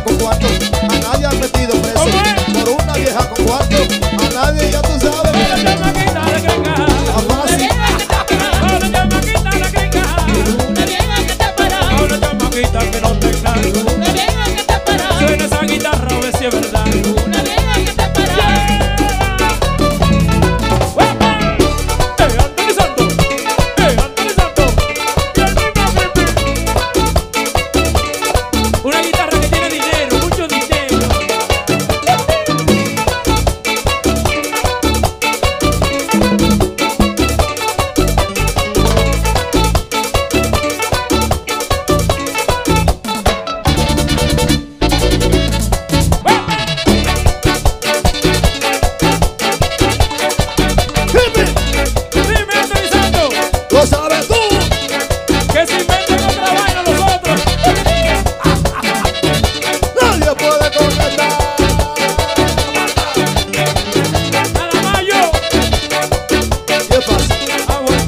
vieja con cuarto, a nadie han metido preso. Por una vieja con cuarto, a nadie, ya tú sabes. Una chamaquita de gringa. Una vieja que te para. Una chamaquita de gringa. Una vieja que te para. Una chamaquita que no tenga. Una vieja que te para. Suena esa guitarra a ver si es verdad. Una vieja que te para. Una guitarra que tiene dinero, mucho dinero. Dime, Anthony Santos, Lo sabes tú. que se inventan otra vaina los otros. Nadie puede conectar. Nada más yo. ¿Qué pasa? Ah, bueno.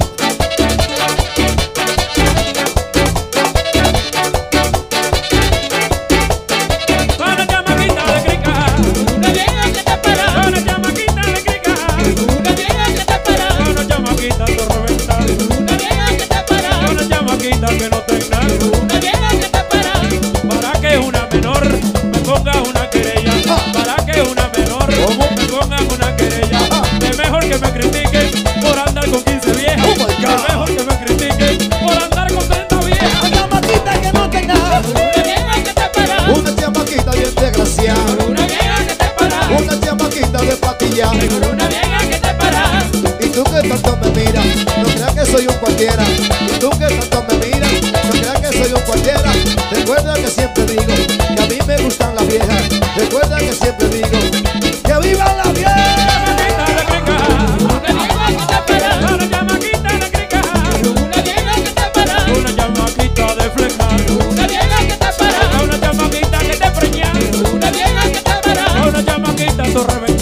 Una chamaquita de gringa. Una vieja que te para. Una chamaquita de gringa. Una vieja que te para. Una chamaquita de reventar. Una vieja que te para. Una chamaquita que no tenga. Una vieja que te para. Para que una menor me ponga una querella. Para que una menor me ponga una querella. Es mejor que me critiquen por andar con 15 viejas. Oh my God. Es mejor que me critiquen por andar con 30 viejas. Una chamaquita que no tenga. Una vieja que te para. Una chamaquita bien desgraciada. Una vieja que te para. Una chamaquita de patilla. Una vieja que te para. Y tú que tanto me miras, no creas que soy un cualquiera. Y tú que tanto me miras, no creas que soy un cualquiera. Recuerda que siempre digo que a mí me gustan las viejas. Recuerda que siempre digo que vivan las viejas. Chamaquita de gringa. Una vieja que te para. Una chamaquita de gringa. Una vieja que te para. Una chamaquita de fleca. Una vieja que te para. Una chamaquita que te preña. Una vieja que te para. Una chamaquita tu